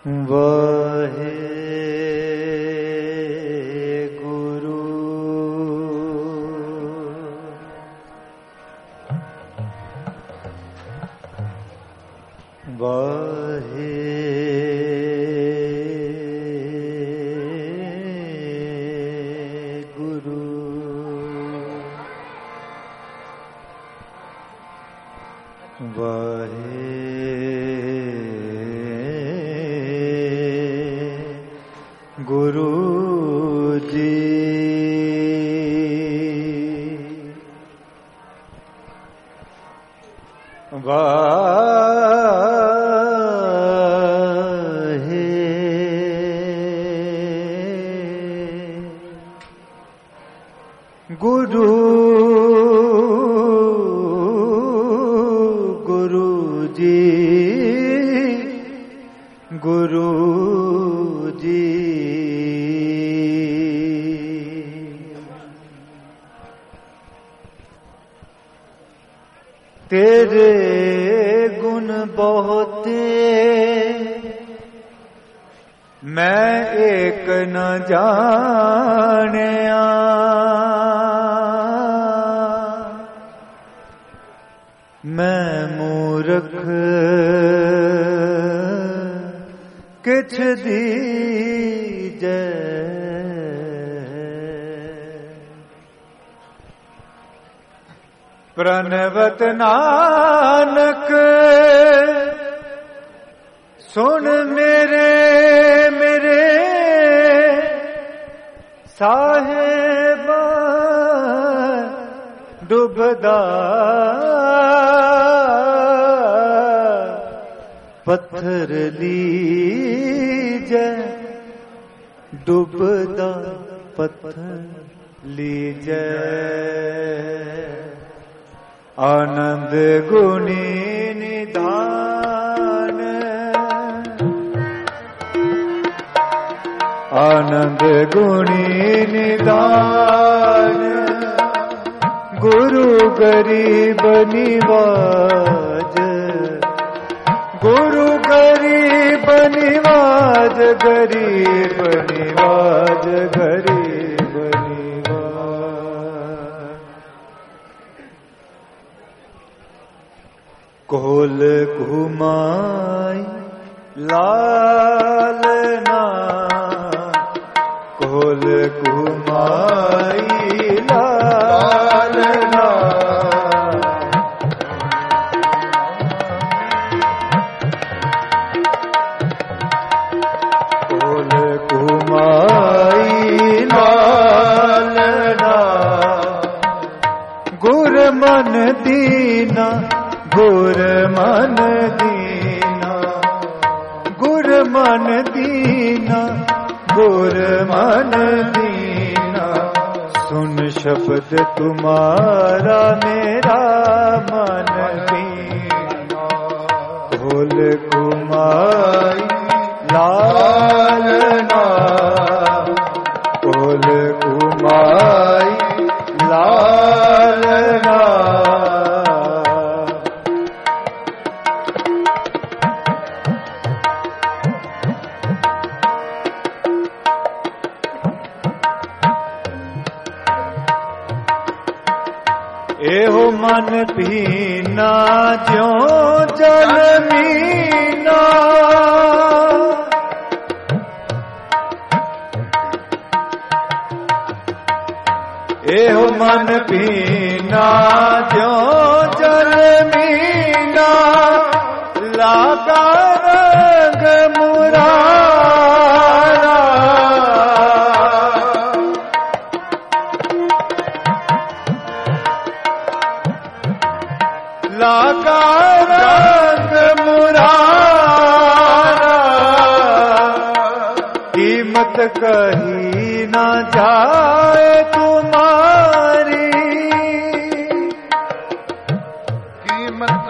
वाहे गुरु वाहे गुरु वाहे गुरु जी वाहे गुरु गुरु जी गुरु जी तेरे गुण बहुते मैं एक न जानिया मैं मूर्ख किछ दीजै प्रणवत नानक सुन मेरे मेरे साहेबा डुबदा पत्थर लीजै डुबदा पत्थर लीजै आनंद गुणी निधान आनंद गुणी निधान गुरु गरीब निवाज गुरु गरीब निवाज गरीब निवाज गरीब निवाज कोल घुमाई लालना कोल घुमाई लालना कोल घुमाई लालना गुर मन दीना गुर मन दीना गुर मन दीना गुर मन दीना सुन शब्द तुम्हारा मेरा मन दीना खोल कुमाई लालना खोल कुमाई लालना एहो मन पीना ज्यों जल मीना एहो मन पीना ज्यों जल मीना लागा रंग मुरारा लागा रंग मुरारा कीमत कही न जाए तुम्हारी कीमत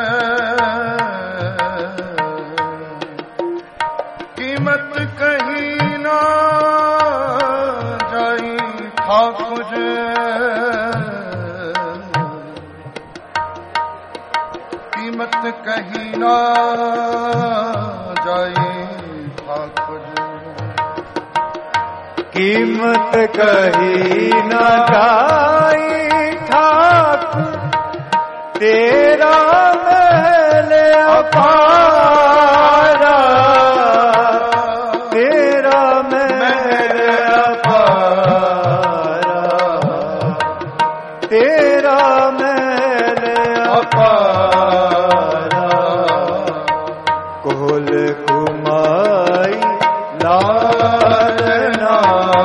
कही न जाई ठाकुर कीमत कहीं ना जाए कीमत कही न जाई ठाकुर तेरा महल अपारा, तेरा महल अपारा, तेरा महल अपारा। कोल कुमाई लालना,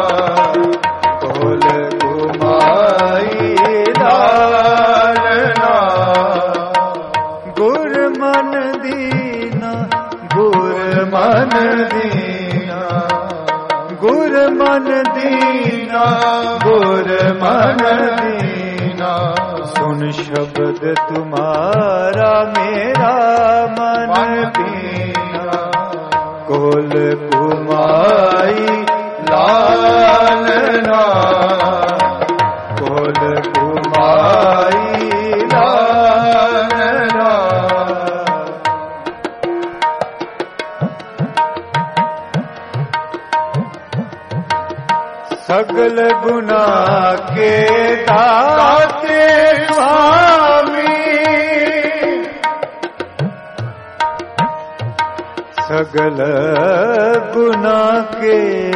कोल कुमाई लालना। गुर मन दीना, गुर मन दीना, गुर मन दीना, गुर मन दीना। सुन शब्द तुम्हारा मेरा मन दीना। कोल कुमाई लालना, कोल कुमाई लालना। सगल गुना के दाते स्वामी, सगल गुना के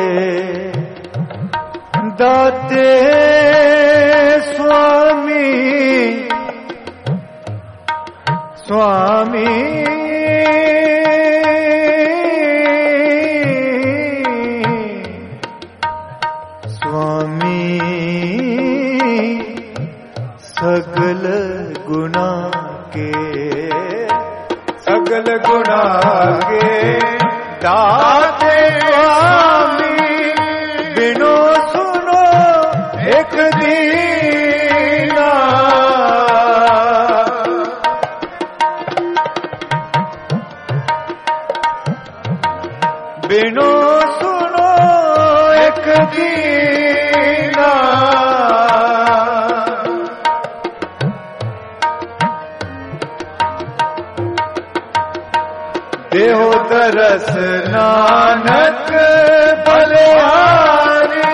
दाते स्वामी, स्वामी स्वामी। सगल गुना के, सगल गुना के दाते स्वामी। बिनो सुनो एक दीना, बिनो सुनो एक दीना। देहो दरस नानक बलिहारी,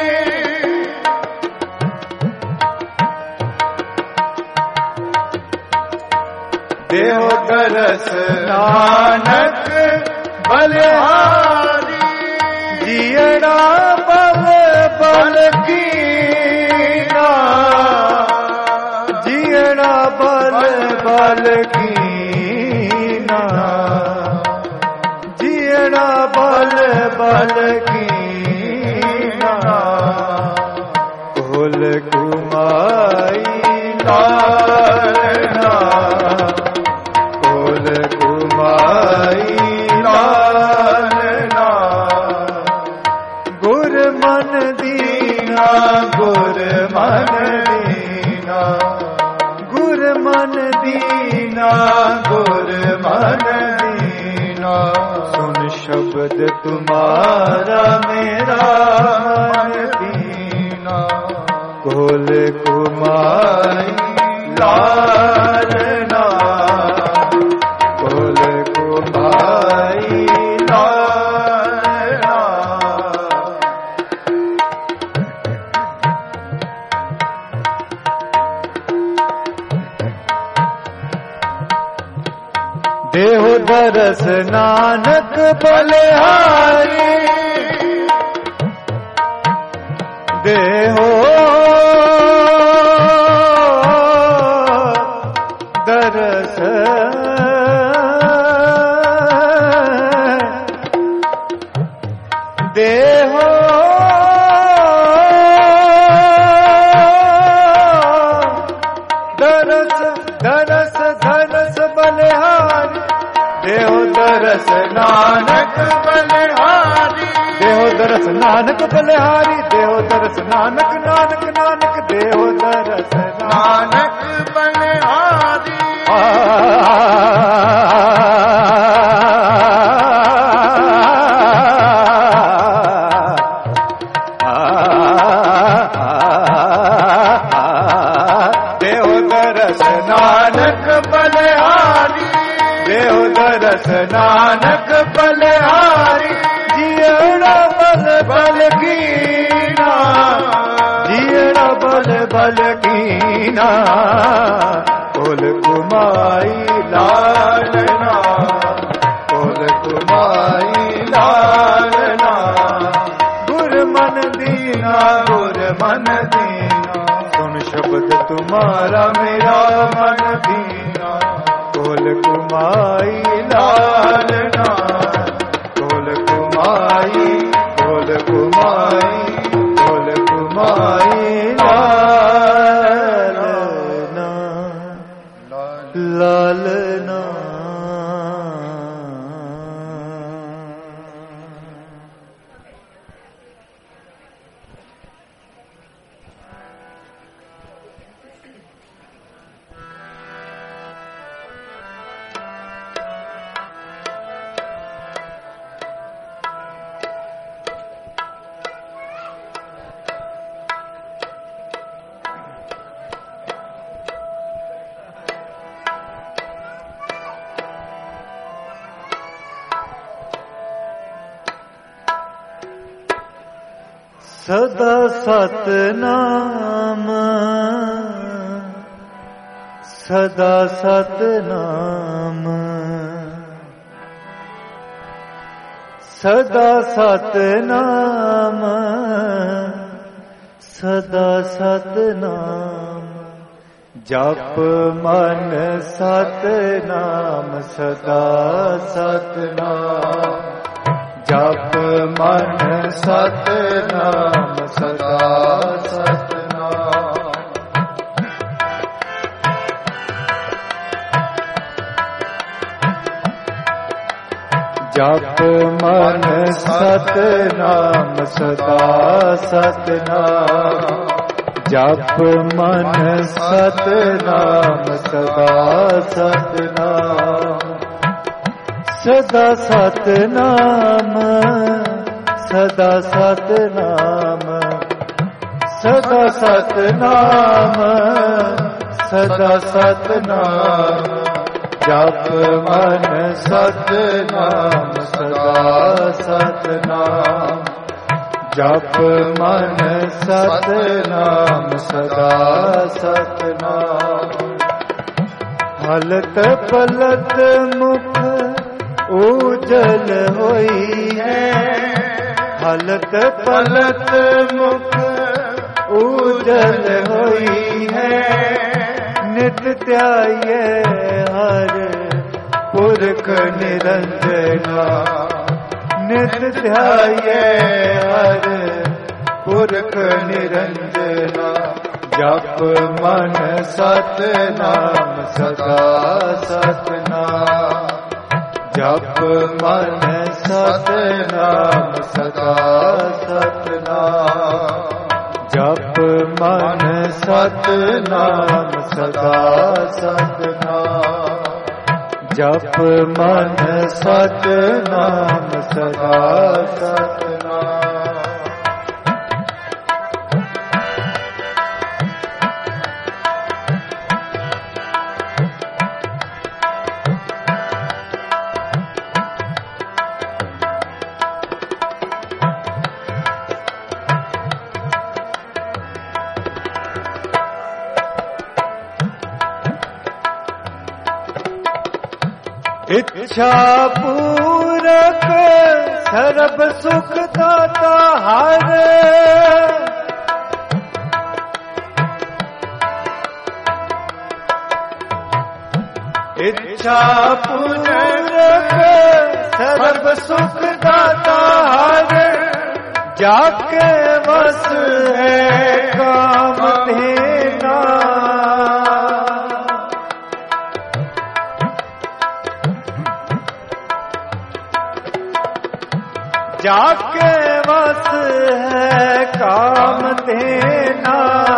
देहो दरस नानक बलिहारी। जियड़ा बल बल कीना, जियड़ा बल बल कीना, जियड़ा बल बल कीना। कोल कुमाई लालना, कोल कुमाई लालना। गुर मन दीना, गुर मन दीना, गुर मन दीना, गुर मन दीना। सुन शब्द तुम्हारा मेरा मन दीना। कोल कुमाई लालना, कोल कुमाई लालना। देहो दरस नानक बलिहारी, देहो दरस देहो दरस दरस धरस बलिहारी। देहो दरस नानक बलिहारी, देहो दरस नानक बलिहारी। देहो दरस नानक नानक नानक, देहो दरस नानक बलिहारी। देहो दरस नानक बलिहारी, देहो दरस नानक बलिहारी। जियड़ा बल बल की बल बल कीना कोल कुमाई लालना कोल कुमाई लालना गुर मन दीना गुर मन दीना सुन शब्द तुम्हारा मेरा मन दीना कोल कुमाई लालना कोल कुमाई कोल कुमाई कोल कुमाई लालना लालना सदा सतनाम सदा सतनाम सदा सतनाम सदा सतनाम जप मन सतनाम सदा सतनाम जप मन सतनाम सदा सतनाम जप मन सतनाम सदा सतनाम जप मन सतनाम सदा सतनाम सदा सतनाम सदा सतनाम सदा सतनाम सदा सतनाम जप मन सतनाम सदा सतनाम जप मन सतनाम सदा सतनाम हलत पलत मुख उजल होई है हलत पलत मुख उजल होई है नित त्याये हर पुरख निरंजना नित ध्याये हर पुरख निरंजना जप मन सतनाम सदा सतनाम जप मन सतनाम सदा सतनाम जप मन सतनाम सदा सतनाम जप मन सतनाम सदा सतनाम इच्छा पूरक सर्व सुख दाता हर इच्छा पूरक सर्व सुख दाता हर जाके बस है काम देना जाके बस है काम देना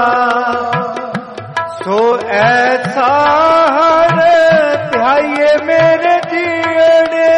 सो ऐसा हर ध्याये मेरे जीने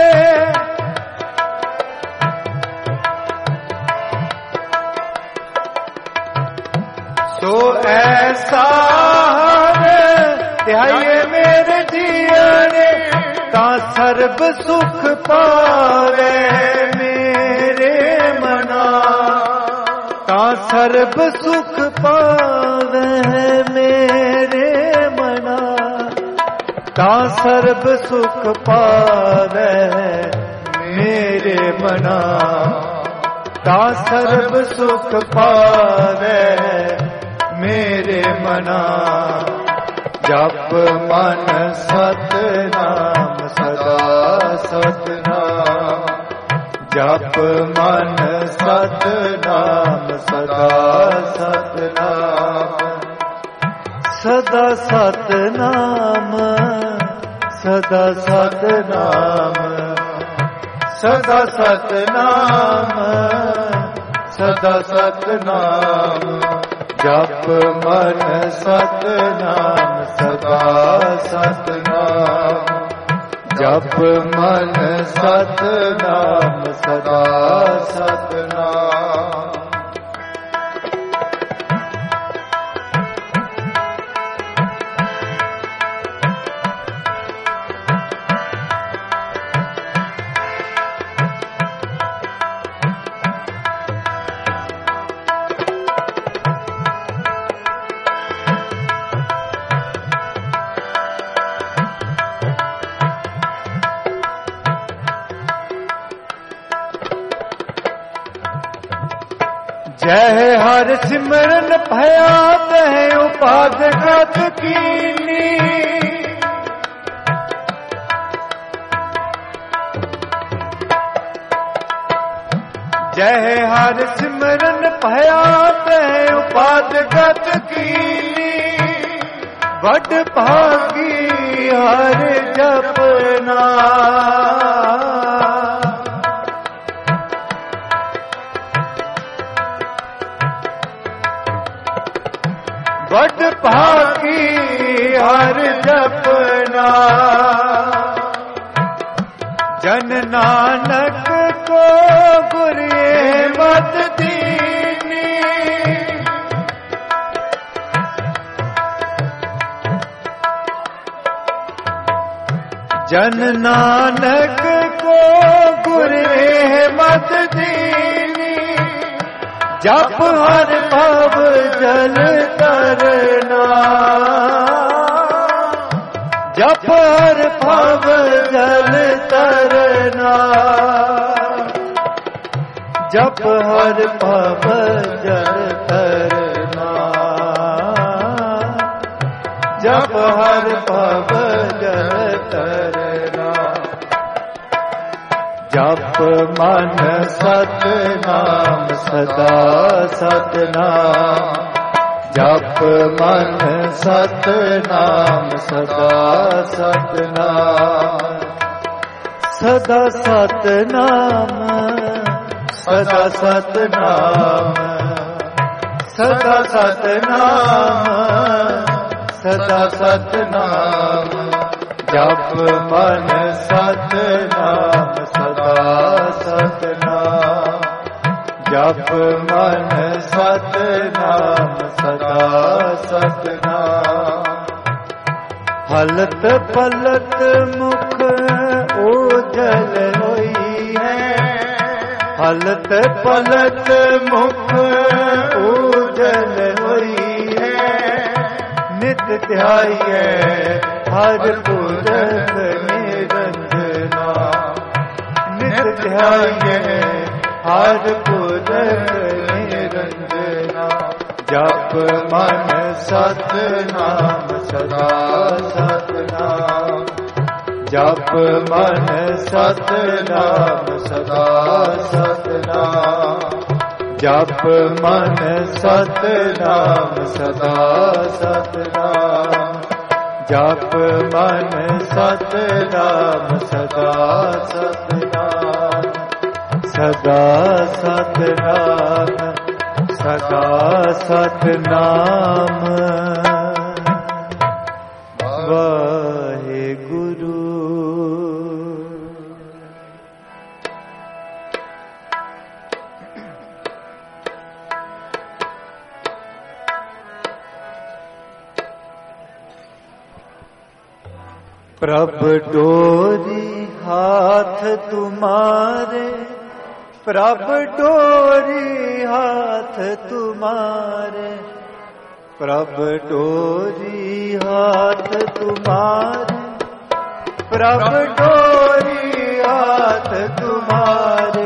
सो ऐसा हर ध्याये मेरे जीने ता सर्व सुख पावे ता सर्ब सुख पावे मेरे मना, ता सर्ब सुख पावे मेरे मना, ता सर्ब सुख पावे मेरे मना। जप मन सतनाम सदा सतनाम, जप मन सतनाम सदा सतनाम, सदा सतनाम सदा सतनाम, सदा सतनाम सदा सतनाम। जप मन सतनाम सदा सतनाम, जप मन सतनाम सदा सतनाम। जय हर सिमरन भया तह उपाध गत कीनी, जय हर सिमरन भया तह उपाध गत कीनी। बड़ भागी हर जपना, बड़ भागी हर जपना। जन नानक को गुरे मत दीनी, जन नानक को गुरे मत दीनी। जप हर भव जल तरना, जप हर भव जल तरना, जप हर भव जल तरना, जप हर भव जल तरना। जप मन सतनाम सदा सतनाम, जप मन सतनाम सदा सतनाम, सदा सतनाम सदा सतनाम, सदा सतनाम सदा सतनाम। जप मन सतनाम सदा सतनाम, जप मन सतनाम सदा सतनाम। हलत पलत मुख ओझल होई है, हलत पलत मुख ओझल होई है। नित ध्याये हर पुरख निरंजना, नित ध्याये हर पुरख निरंजना। जप मन सतनाम सदा सतनाम, जप मन सतनाम सदा सतनाम, जप मन सतनाम सदा सतनाम, जप मन सतनाम सदा सतनाम, सदा सतनाम सदा सतनाम। वाहेगुरु। प्रभ डोरी हाथ तुम्हारे, प्रभ डोरी हाथ हाथ तुम्हारे, प्रभु डोरी हाथ तुम्हारे, प्रभु डोरी हाथ तुम्हारे।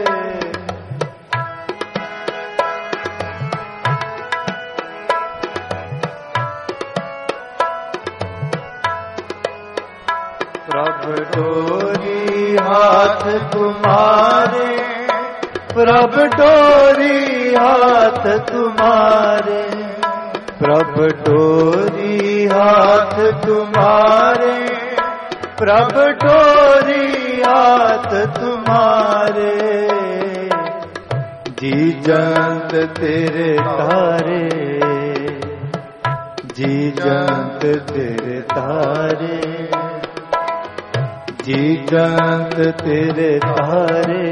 प्रभु डोरी हाथ तुम्हारे, प्रभु डोरी हाथ तुम्हारे, प्रभु डोरी हाथ तुम्हारे, प्रभु डोरी हाथ तुम्हारे। जी जंत तेरे तारे, जी जंत तेरे तारे, जी जंत तेरे तारे,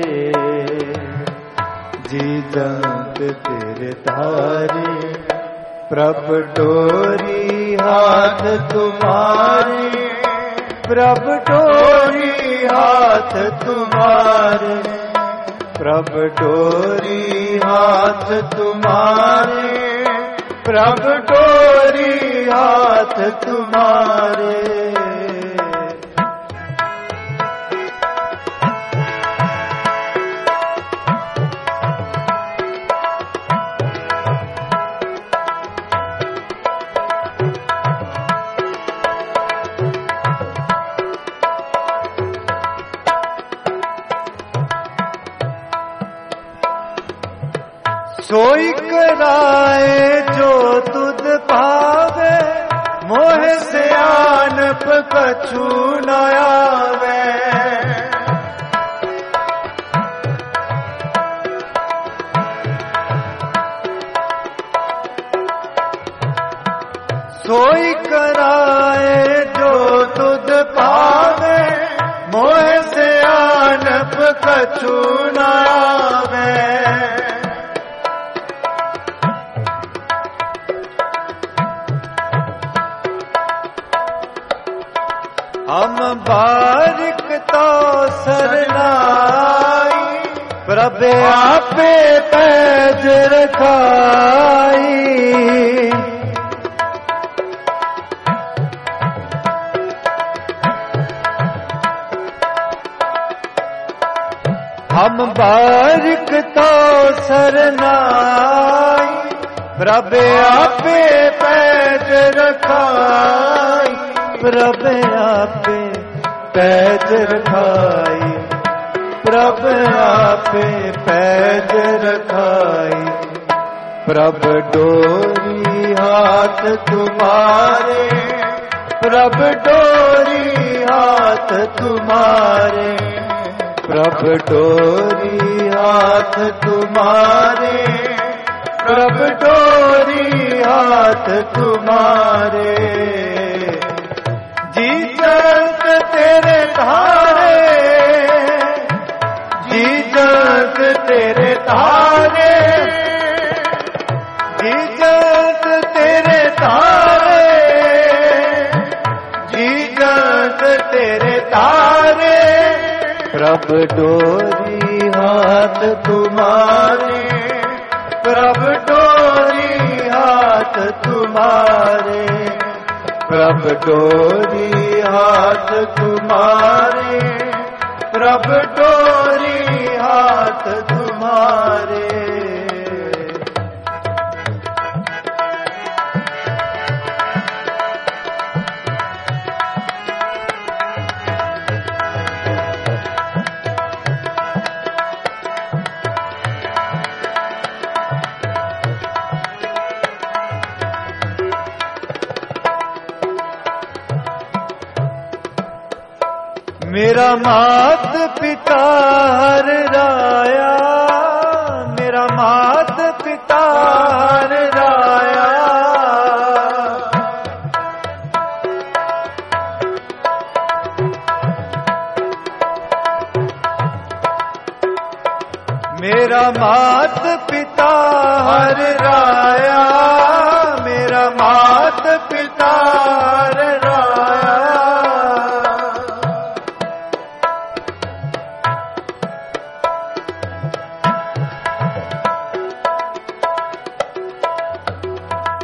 जी जंत तेरे तारे। प्रभु डोरी हाथ तुम्हारे, प्रभु डोरी हाथ तुम्हारे, प्रभु डोरी हाथ तुम्हारे, प्रभु डोरी हाथ तुम्हारे। सोई कराए जो तुद पावे, मोह सियानप कछु न आवे। सोई कराए जो तुद पावे, मोह सियानप कछु न आवे। हम बारिक तो सरनाई, प्रभु आपे पैज रखाई। हम बारिक तो सरनाई, प्रभु आपे पैज रखाई, प्रभु आपे पैज रखाई, प्रभु आपे पैज रखाई। प्रभु डोरी हाथ तुम्हारे, प्रभु डोरी हाथ तुम्हारे, प्रभु डोरी हाथ तुम्हारे, प्रभु डोरी हाथ तुम्हारे। जी जंत तेरे तारे, जी जंत तेरे तारे, जी जंत तेरे तारे, जी जंत तेरे तारे। प्रभु डोरी हाथ तुम्हारे, प्रभु डोरी हाथ तुम्हारे, प्रभु डोरी हाथ तुम्हारे, प्रभु डोरी हाथ तुम्हारे। मेरा मात पिता हर राया, मेरा मात पिता हर राया। मेरा मात पिता हर राया, मेरा मात पिता हर राया।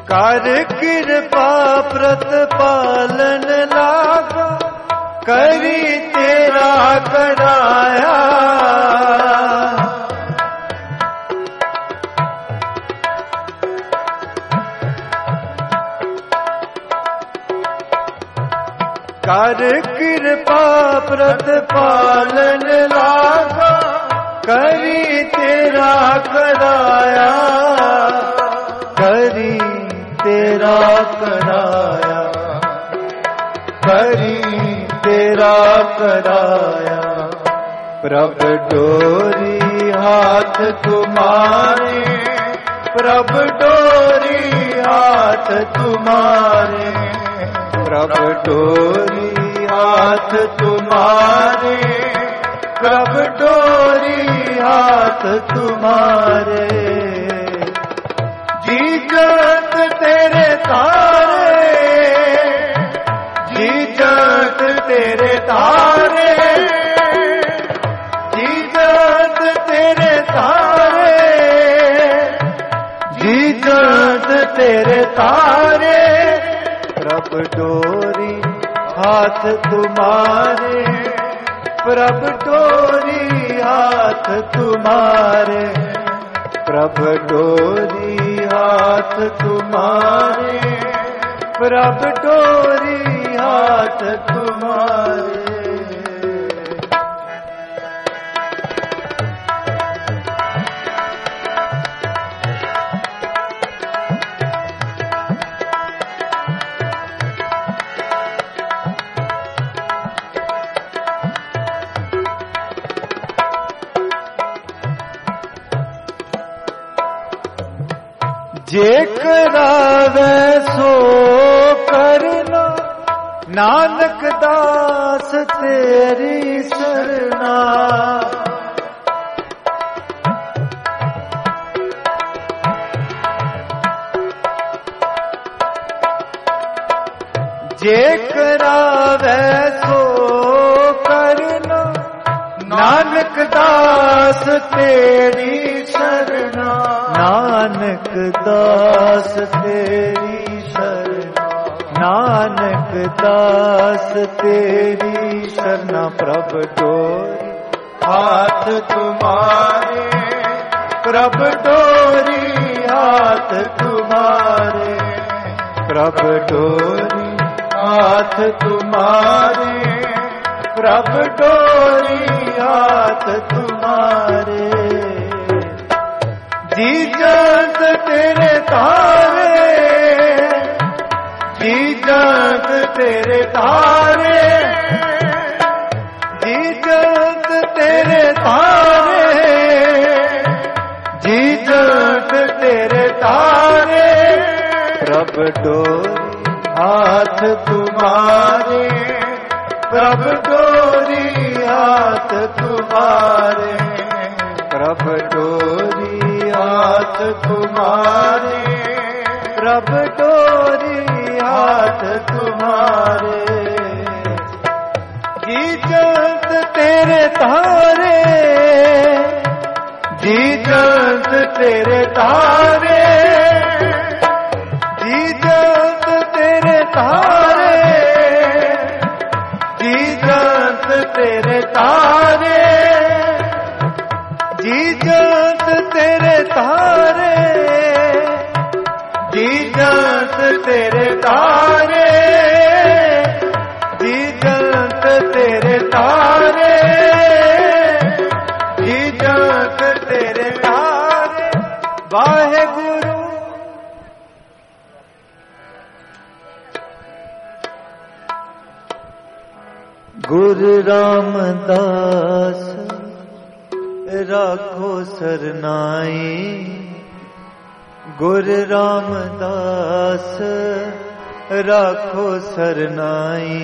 कर कृपा प्रतिपालन लागा, करी तेरा कराया। कर कृपा प्रतिपालन लागा, करी तेरा कराया, करी तेरा कराया, करी तेरा कराया। प्रभु डोरी हाथ तुम्हारे, प्रभु डोरी हाथ तुम्हारे, प्रभु डोरी हाथ तुम्हारे, प्रभु डोरी हाथ तुम्हारे। जी जगत तेरे तारे, जी जगत तेरे तारे, जी जगत तेरे तारे, जी जगत तेरे तारे। प्रभु डोरी हाथ तुम्हारे, प्रभु डोरी हाथ तुम्हारे, प्रभु डोरी हाथ तुम्हारे, प्रभु डोरी हाथ तुम्हारे। जे करावे सो करना, नानक दास तेरी सरना। जे करावे सो करना, नानक दास तेरी शरणा, नानक दास तेरी शरणा, नानक दास तेरी शरणा। प्रभु डोरी हाथ तुम्हारे, प्रभु डोरी हाथ तुम्हारे, प्रभु डोरी हाथ तुम्हारे, प्रभु डोरी हाथ तुम्हारे। जी जगत तेरे तारे, जी जगत तेरे तारे, जी जगत तेरे तारे, जी जगत तेरे तारे। प्रभु डोरी हाथ तुम्हारे, प्रभु डोरी हाथ तुम्हारे, प्रभु डोरी हाथ तुम्हारे, प्रभु डोरी हाथ तुम्हारे। जी जगत तेरे तारे, जी जगत तेरे तारे, जी जगत तेरे तारे, जी जगत तेरे तारे, जी जगत तेरे तारे, जी जगत तेरे तारे, जी जगत तेरे तारे, जी जगत तेरे तारे। वाहेगुरु गुरु रामदास राखो सरनाई, गुरु रामदास राखो सरनाई,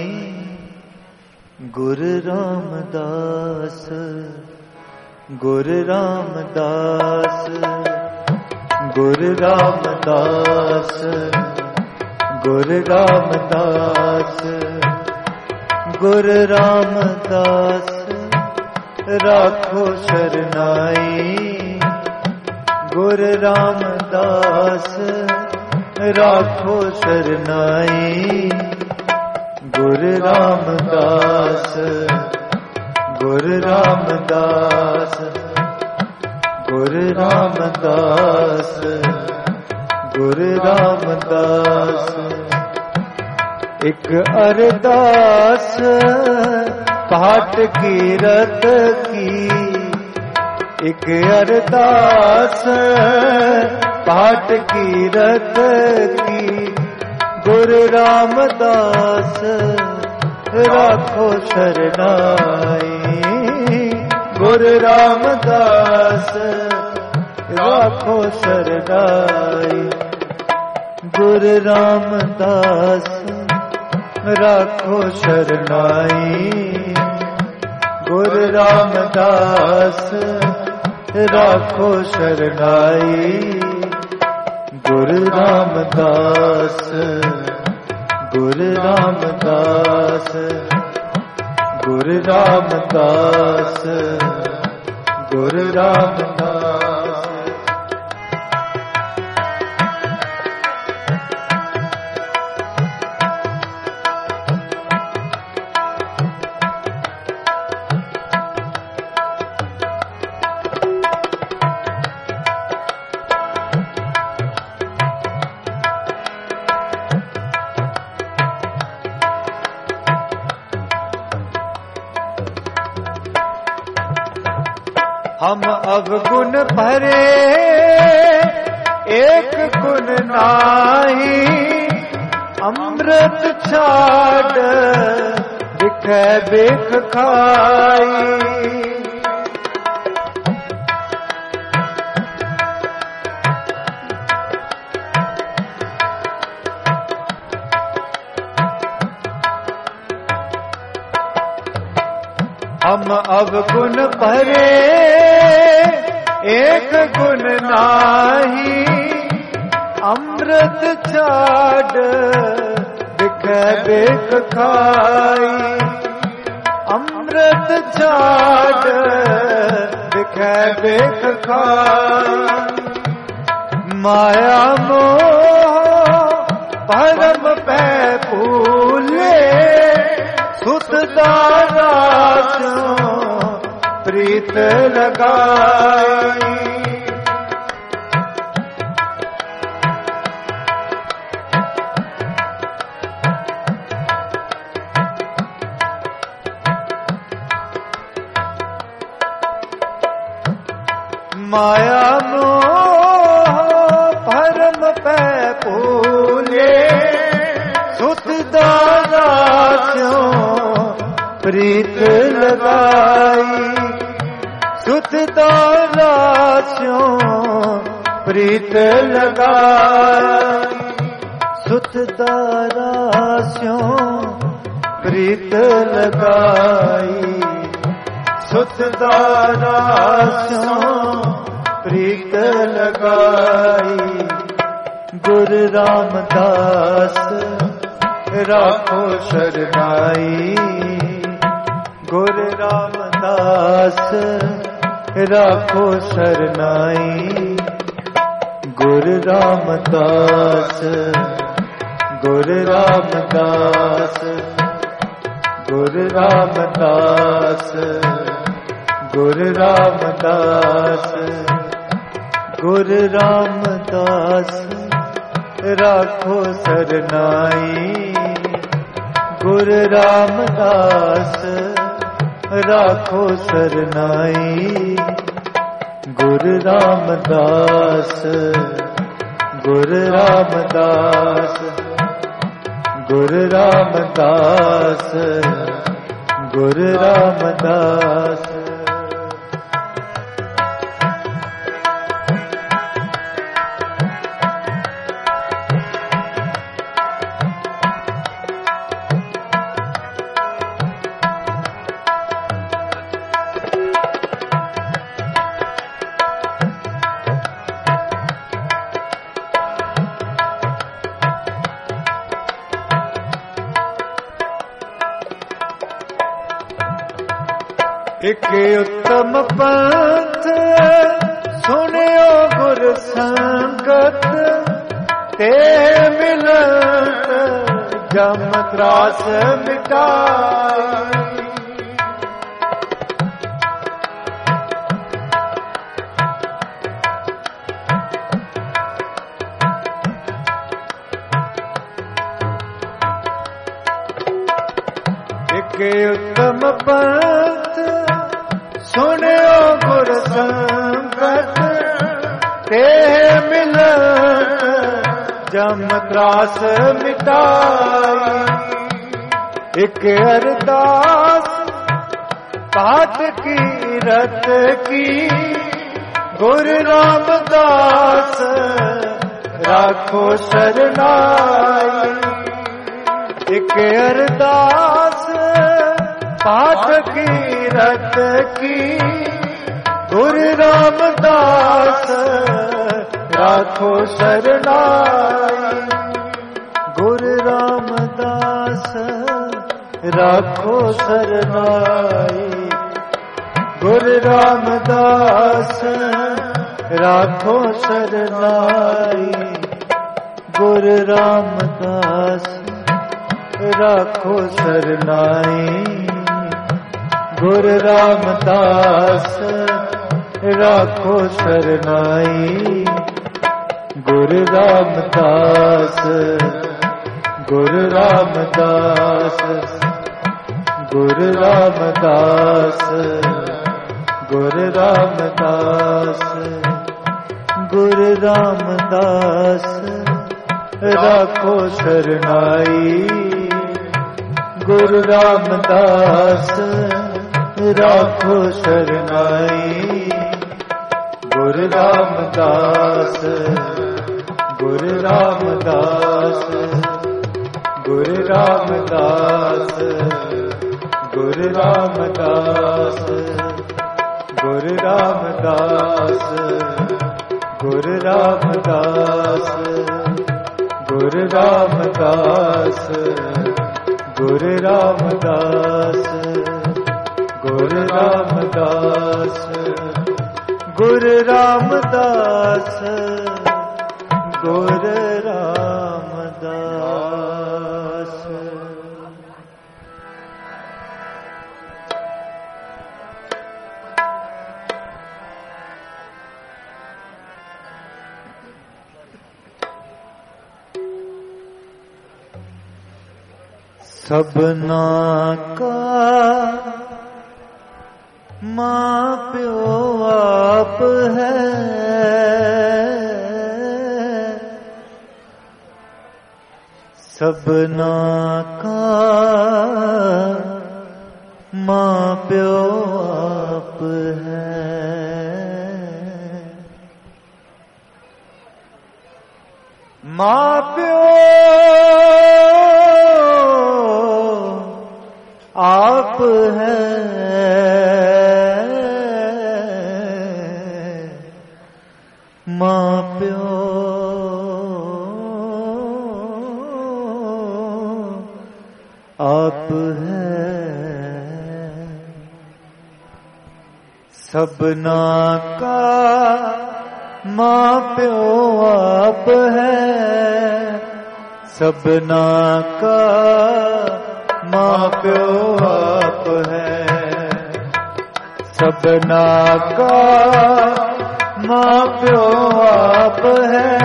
गुरु रामदास, गुरु रामदास, गुरु रामदास, गुरु रामदास, गुरु रामदास राखो शरनाई, गुरु रामदास राखो सरनाई। गुरु रामदास गुरु रामदास गुरु रामदास गुरु रामदास। एक अरदास पाठ कीरत की, एक अरदास पाठ कीरत की। गुरु रामदास राखो शरणाई। गुरु रामदास राखो शरणाई। गुरु रामदास राखो शरणाई। गुरु रामदास राखो शरणाई। गुरु रामदास गुरु रामदास गुरु रामदास गुरु रामदास। हम अवगुण भरे एक गुण नाही। अमृत छाड़ बिखै बिख खाई। हम अवगुण भरे एक गुण नाही। अमृत छाड़ बिखै बिख खाई। अमृत छाड़ बिखै बिख खाई। माया मोह भरम पै भूले। सुत दारा प्रीत लगाई। माया मोह भरम पै भूले। सुत दारा प्रीत लगाई। सुत दारा प्रीत लगाई। सुत दारा प्रीत लगाई। सुत दारा प्रीत लगाई। गुरु रामदास राखो शरणाई। गुरु रामदास राखो शरणाई। गुरु रामदास गुरु रामदास गुरु रामदास गुरु रामदास गुरु रामदास राखो शरणाई। गुरु रामदास राखो शरणाई। गुरु रामदास गुरु रामदास गुरु रामदास गुरु रामदास। एक उत्तम पंथ सुनियो गुर संगत। ते मिलत जम त्रास मिटाई। के उत्तम पंथ सुनियो गुर संगत ते मिलत जम त्रास मिटाई। एक अरदास पाठ की रत की गुरु रामदास राखो शरणाई। एक अरदास पाठ की रत की गुरु रामदास राखो शरणाई। गुरु रामदास राखो शरणाई। गुरु रामदास राखो शरणाई। गुरु रामदास राखो शरणाई। गुरु रामदास राखो शरणाई। गुरु रामदास गुरु रामदास गुरु रामदास गुरु रामदास गुरु रामदास राखो शरणाई। गुरु रामदास राखो शरणाई। गुरु रामदास गुरु रामदास गुरु रामदास गुरु रामदास गुरु रामदास गुरु रामदास गुरु रामदास गुरु रामदास गुरु रामदास गुरु रामदास गुरु रामदास। सबना का माँ प्यो आप है। सबना का माँ प्यो आप है। माँ प्यो आप है। माँ प्यो आप है। सबना का माँ प्यो आप है। सबना का माँ प्यो आप है। सबना का माँ प्यो आप है।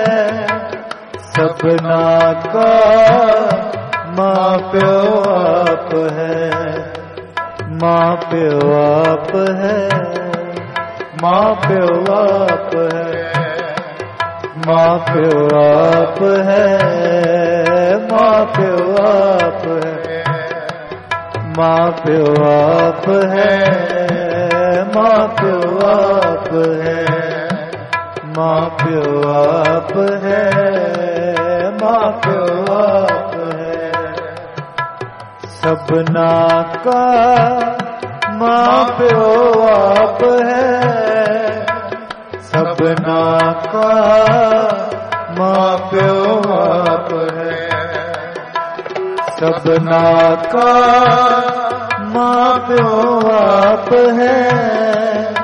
सबना का माँ प्यो आप है। माँ प्यो आप है। माँ प्यो आप है। माँ प्यो आप है। माँ प्यो आप है। माँ प्यो आप है। माँ प्यो आप है। माँ प्यो आप है। माँ प्यो आप है। सबना का माँ प्यो आप है। सबना का माँ प्यो आप है। सबना का माँ प्यो आप है।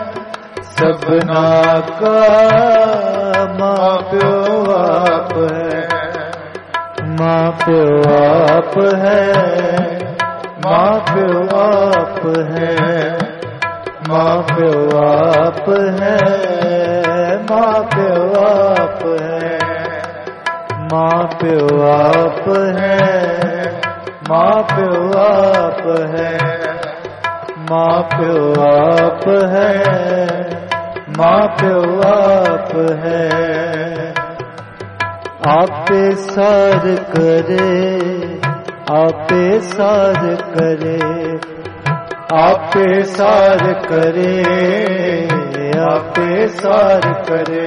सबना का माँ प्यो आप है। माँ प्यो आप है, माँ प्यो आप है, माँ प्यो आप है, माँ प्यो आप है, माँ प्यो आप है, माँ प्यो आप है, माँ प्यो आप है, माँ प्यो आप है। आपे सार करे, आपे सार करे, आपे सार करे, आपे सार करे,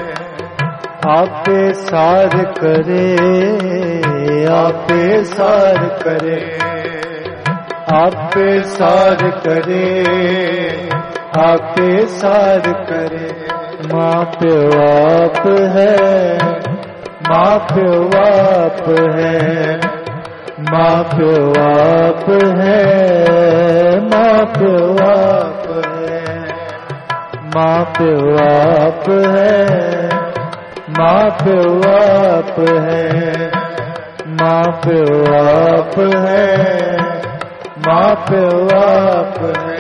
आपे सार करे, आपे सार करे, आपे सार करे, आपे सार करे। माँ प्यो आप है, माँ प्यो आप है, माँ प्यो आप है, माँ प्यो आप है, माँ प्यो आप है, माँ प्यो आप है, माँ प्यो आप है, माँ प्यो आप है।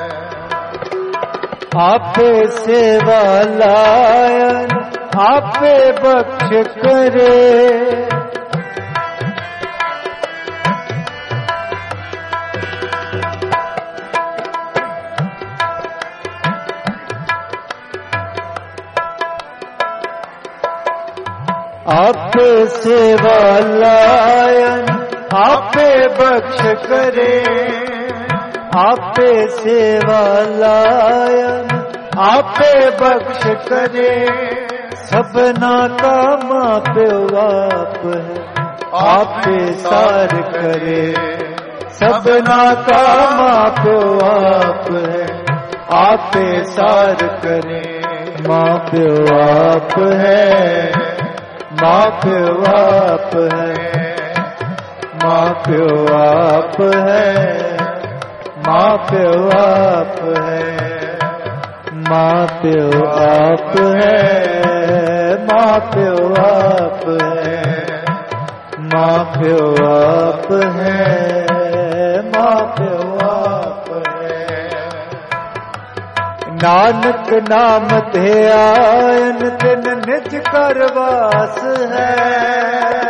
आपे सेवा लायन, आपे बख्श करे, आपे सेवा लायन, आपे बख्श करे, आपे सेवा लायन, आपे बख्श करे। सबना का माँ प्यो आप है, आपे सार करे, सबना का माँ प्यो आप है, आपे सार करे। माँ प्यो आप है, माँ प्यो आप है, माँ प्यो आप है, माँ प्यो आप है, माँ प्यो आप है, माँ प्यो आप है, माँ प्यो आप है, माँ प्यो आप है। नानक नाम ध्यान तिन निज करवास है,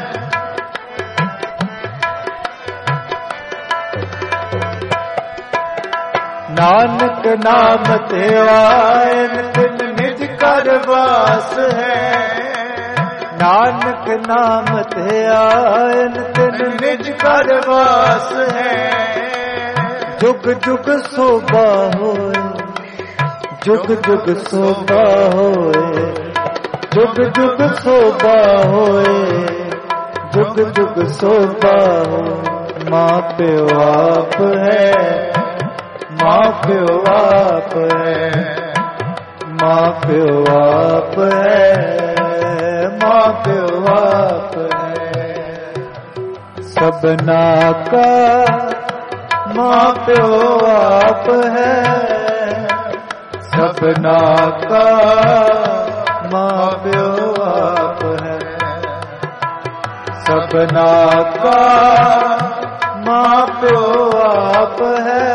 नानक नाम ध्यान तिन निज करवास है, नानक नाम ध्यान तिन निज करवास है। जुग जुग शोभा होए, जुग जुग शोभा होए, जुग जुग शोभा होए, जुग जुग शोभा हो। माँ प्यो आप है, माँ प्यो आप है, माँ प्यो आप है, माँ प्यो आप है। सबना का माँ प्यो आप है, सबना का माँ प्यो आप है, सबना का माँ प्यो आप है,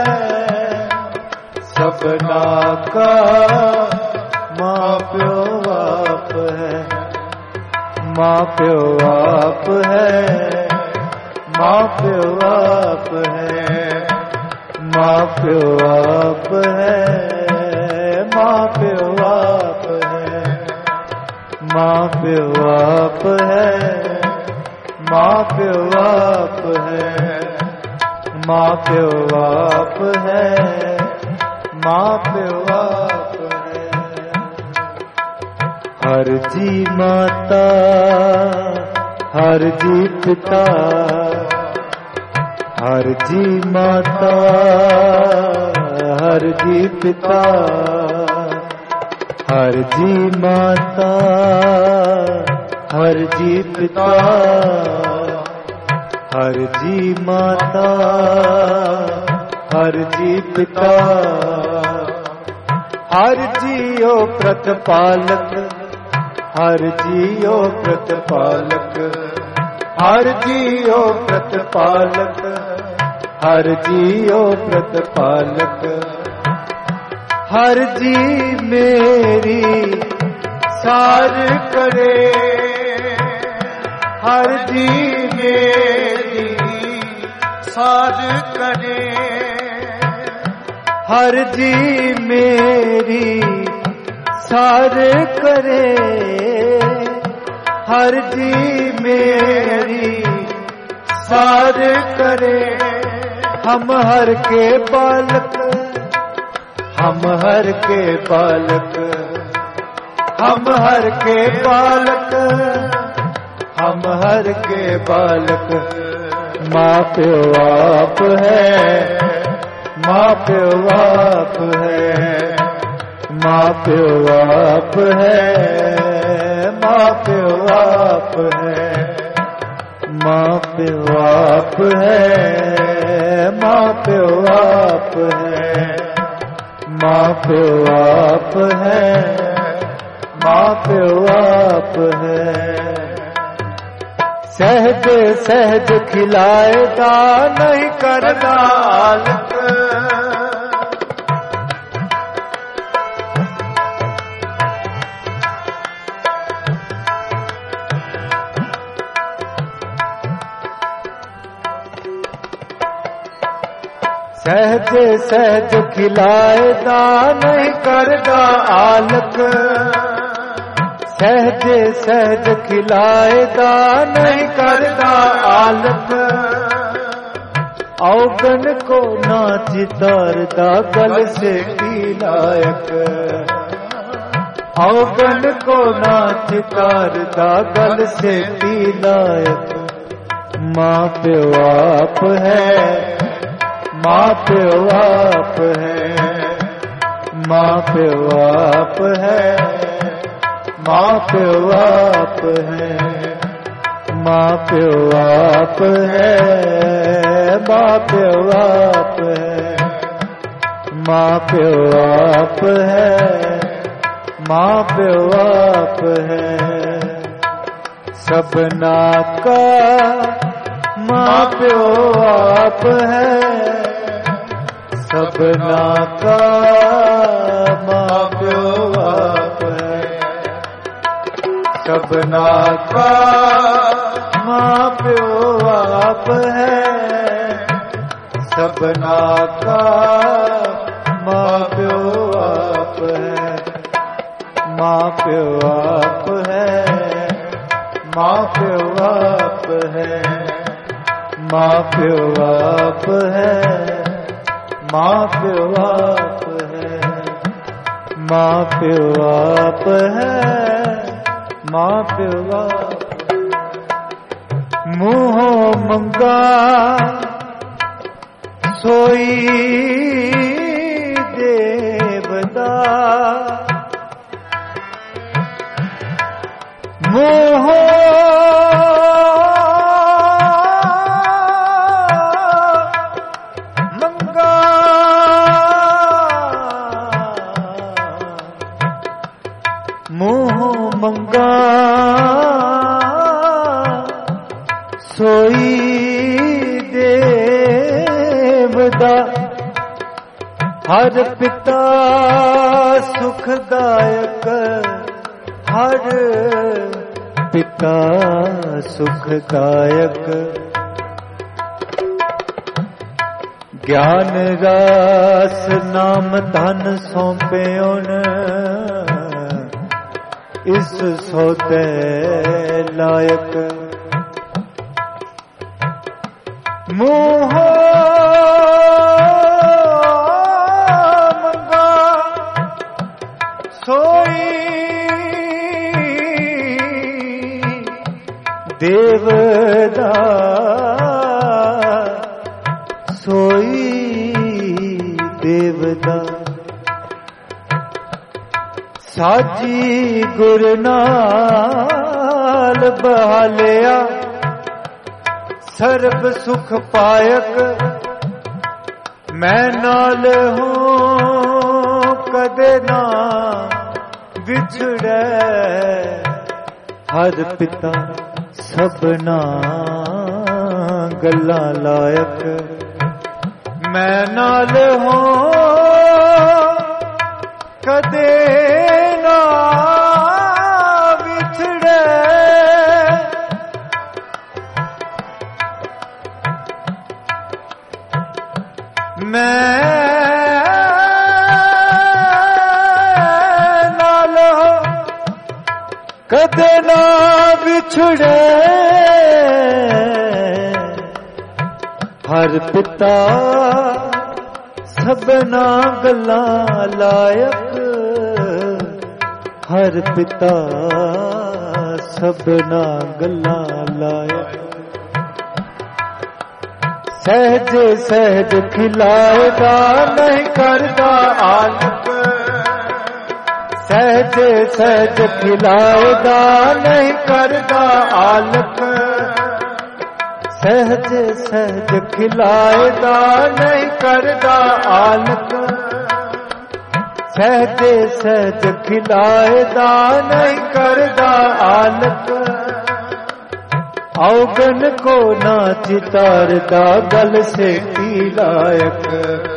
सबना का माँ प्यो आप है, माँ प्यो आप है, माँ प्यो आप है, माँ प्यो आप है, माँ प्यो आप है, माँ प्यो आप है, माँ प्यो आप है, माँ प्यो आप है, माँ प्यो आप है। हर जी माता, हर जी पिता, हर जी माता, हर जी पिता, हर जी माता, हर जी पिता, हर जी माता, हर जी पिता, हर जियो प्रतिपालक, हर जियो प्रतिपालक, हर जियो प्रतिपालक, हर जियो प्रतिपालक, हर जी मेरी सार करे, हर जी मेरी सार करे, हर जी मेरी सार करे, हर जी मेरी सार करे। हम हर के बालक, हम हर के बालक, हम हर के बालक, हम हर के बालक। माँ प्यो आप है, माँ प्यो आप है, माँ प्यो आप है, माँ प्यो आप है, माँ प्यो आप है, माँ प्यो आप है, माँ प्यो आप है, माँ प्यो आप है। सहज सहज खिलाएगा नहीं करना आलक, सहज सहज खिलाएगा नहीं करना आलक, सहज सहज खिलाएगा नहीं करना आलक। औगन को ना चितारदा गल से लायक, औगन को ना चितारदा गल से लायक। माँ प्यो आप है, माँ प्यो आप है, माँ प्यो आप है, माँ प्यो आप है, माँ प्यो आप है, माँ प्यो आप है, माँ प्यो आप है, माँ प्यो आप है। सबना का माँ प्यो आप है, सबना का माँ प्यो आप है, सबना का माँ प्यो आप है, सबना का माँ प्यो आप है, माँ प्यो आप है, माँ प्यो आप है, माँ प्यो आप है, माँ प्यो आप है, माँ प्यो आप है, माँ प्यो आप। मुँह मंगा सोई देवदा, मुँह मंगा मुँह मंगा सोई देवदा। हर पिता सुखदायक, हर पिता सुखदायक। ज्ञान रास नाम धन सौंपे उन, इस सौदे लायक। मुँह मंगा सोई देवदा, सोई देवदा। साजी गुर नाल बहालिया, सर्ब सुख पायक। मैं नाल हूँ कदे ना बिछड़े, हर पिता सबना गल्लां लायक मैं नाल हो कदे ना विछड़े मैं नाल हो कदे ना विछड़े हर पिता सबना गल्लां लायक हर पिता सबना गल्लां लायक सहज सहज खिलाएगा नहीं करदा आलक सहज सहज खिलाएगा नहीं करदा आलक सहज सहज खिलाएगा नहीं करदा आलक सहज सहज खिलाएगा नहीं करदा आलक औगन को ना चितारदा गल से की लायक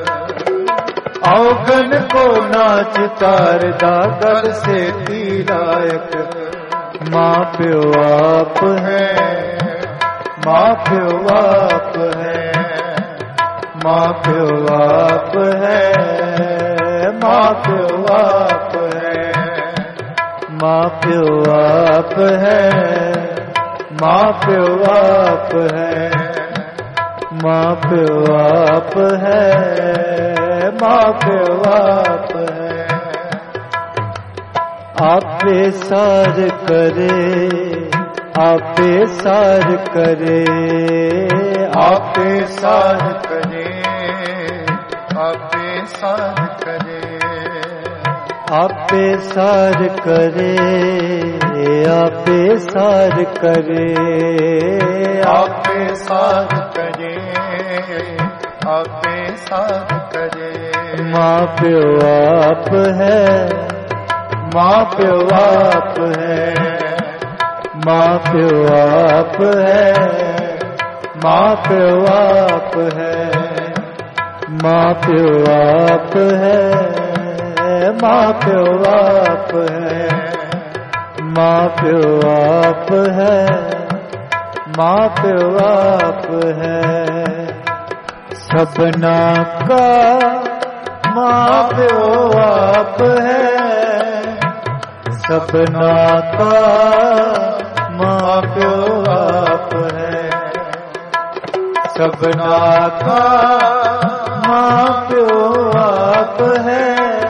औगन को ना चितारदा गल से की लायक माँ प्यो आप है माँ प्यो आप है माँ प्यो आप है माँ प्यो आप है माँ प्यो आप है माँ प्यो आप है माँ प्यो आप है माँ प्यो आप है आपे सार करे आपे सार करे आपे सार करे आपे सार करे आपे सार करे आपे सार करे आपे सार करे आपे सार करे माँ प्यो आप है माँ प्यो आप है माँ प्यो आप है माँ प्यो आप है माँ प्यो आप है माँ प्यो आप है माँ प्यो आप है माँ प्यो आप है सबना का माँ प्यो आप है सबना का माँ प्यो आप है सबना का माँ प्यो आप है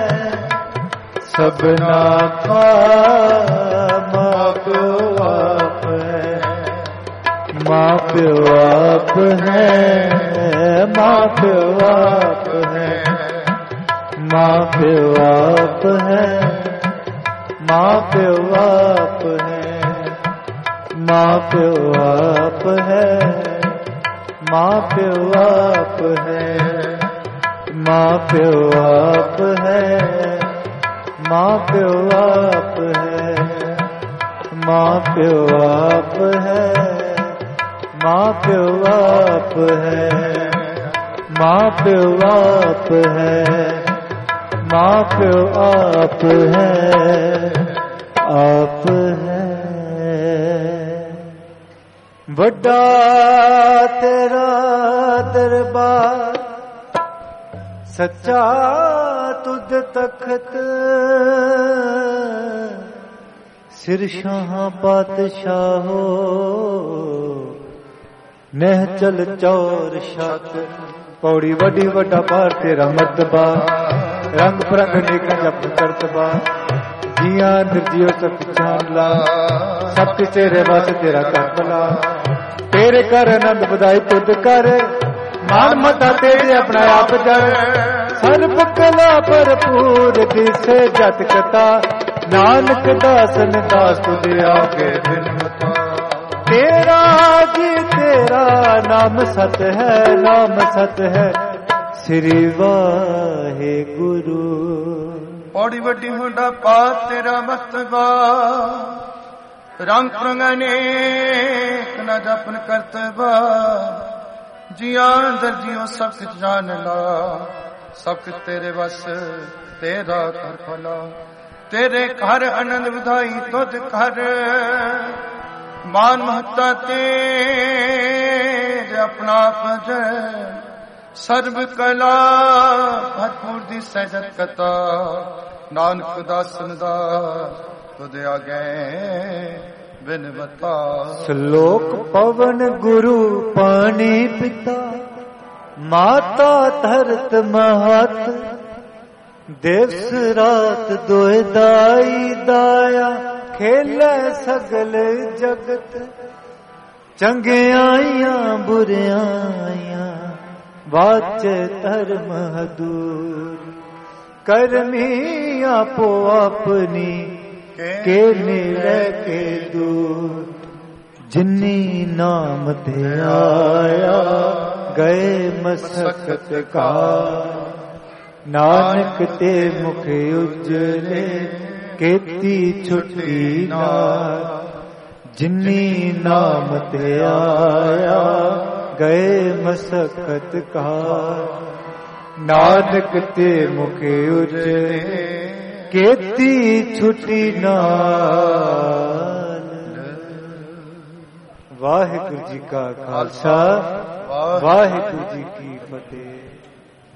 सबना का माँ प्यो आप है माँ प्यो आप है माँ प्यो आप है माँ प्यो आप है माँ प्यो आप है माँ प्यो आप है माँ प्यो आप है माँ प्यो आप है माँ प्यो आप है माँ प्यो आप है माँ प्यो आप है माँ प्यो आप है माँ प्यो आप है आप है बड़ा तेरा दरबार सच्चा तुद तखत सिर शाह बादशाहो नह चल चौर शत पौड़ी वडी वड्डा पार तेरा मर्तबा रंग परंग नेक जप करतबा जिया निर्जियो सब पहचान ला सब तेरे वास तेरा कर भला तेरे कर आनंद बधाई तुद कर मान मता तेरे अपना आप जर सर्व कला भरपूर दिसे जत कथा नानक दासन दास तुझे आगे बिन मता तेरा जी तेरा नाम सत है श्री वाहे गुरु पौड़ी वड्डी होंडा पार तेरा मस्तबा ਰੰਗ ਪ੍ਰੰਗਨੇ ਨ ਜਪਨ ਕਰਤਬਾ ਜਿਆਂ ਅੰਦਰ ਜਿਉ ਸਭ ਕੁਛ ਜਾਣ ਲਾ ਸਭ ਕੁਛ ਤੇਰੇ ਵਸ ਤੇਰਾ ਕਰ ਭਲਾ ਤੇਰੇ ਘਰ ਆਨੰਦ ਵਧਾਈ ਤੁਧ ਘਰ ਮਾਨ ਮਹੱਤਾ ਤੇ ਆਪਣਾ ਆਪ ਜੈ ਸਰਬ ਕਲਾ ਭਰਪੂਰ ਦੀ ਸਹਿਜਤ ਕਤਾ ਨਾਨਕ ਦਾਸਨ ਦਾ ਤੁਧ ਆਗੇ ਬਿਨਵਤਾ ਸ਼ਲੋਕ ਪਵਨ ਗੁਰੂ ਪਾਣੀ ਪਿਤਾ ਮਾਤਾ ਧਰਤ ਮਹਤ ਦਿਵਸ ਰਾਤ ਦੋਇ ਦਾਈ ਦਾਇਆ ਖੇਲੇ ਸਗਲ ਜਗਤ ਚੰਗਿਆਈਆਂ ਬੁਰਿਆਈਆਂ ਵਾਚੇ ਧਰਮ ਹਦੂਰ ਕਰਮੀ ਆਪੋ ਆਪਣੀ ਕੇ ਮਿਲੇ ਕੇ ਦੂਰ ਜਿਨੀ ਨਾਮ ਤੇ ਆਇਆ ਗਏ ਮਸਕਤ ਕਾ ਨਾਨਕ ਤੇ ਮੁਖ ਉਜਲੇ ਕੀਤੀ ਛੁੱਟੀ ਨਾਲ ਜਿਨੀ ਨਾਮ ਤੇ ਆਇਆ ਗਏ ਮਸਕਤ ਕਾ ਨਾਨਕ ਤੇ ਮੁਖ ਉਜਲੇ ਕੀਤੀ ਛੁੱਟੀ ਨਾਲ। ਵਾਹਿਗੁਰੂ ਜੀ ਕਾ ਖਾਲਸਾ ਵਾਹਿਗੁਰੂ ਜੀ ਕੀ ਫਤਿਹ।